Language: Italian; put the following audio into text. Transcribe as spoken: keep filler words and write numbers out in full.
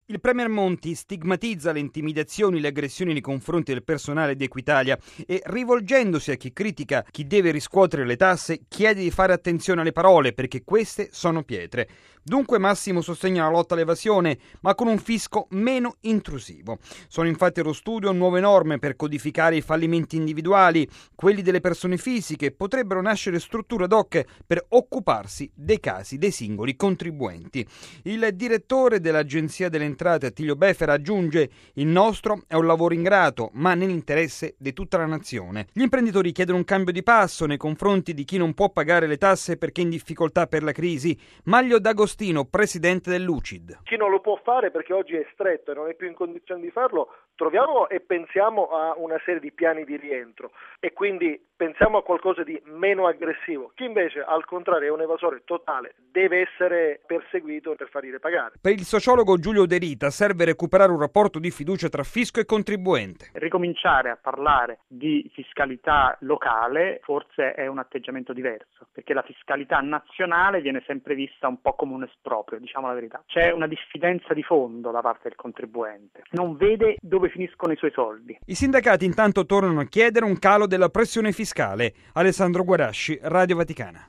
Il premier Monti stigmatizza le intimidazioni e le aggressioni nei confronti del personale di Equitalia e, rivolgendosi a chi critica chi deve riscuotere le tasse, chiede di fare attenzione alle parole perché queste sono pietre. Dunque massimo sostegno alla lotta all'evasione, ma con un fisco meno intrusivo. Sono infatti allo studio nuove norme per codificare i fallimenti individuali. Quelli delle persone fisiche potrebbero nascere strutture ad hoc per occuparsi dei casi dei singoli contribuenti. Il direttore dell'Agenzia delle Entrate, Attilio Befera, aggiunge: il nostro è un lavoro ingrato, ma nell'interesse di tutta la nazione. Gli imprenditori chiedono un cambio di passo nei confronti di chi non può pagare le tasse perché è in difficoltà per la crisi. Maglio D'Agostino, presidente dell'U C I D. Chi non lo può fare perché oggi è stretto e non è più in condizione di farlo, troviamo e pensiamo a una serie di piani di rientro e quindi pensiamo a qualcosa di meno aggressivo. Chi invece al contrario è un evasore totale deve essere perseguito per fargli pagare. Per il sociologo Giulio De Rita serve recuperare un rapporto di fiducia tra fisco e contribuente. Ricominciare a parlare di fiscalità locale forse è un atteggiamento diverso, perché la fiscalità nazionale viene sempre vista un po' come un esproprio, diciamo la verità. C'è una diffidenza di fondo da parte del contribuente, non vede dove finiscono i suoi soldi. I sindacati intanto tornano a chiedere un calo della pressione fiscale. Alessandro Guarasci, Radio Vaticana.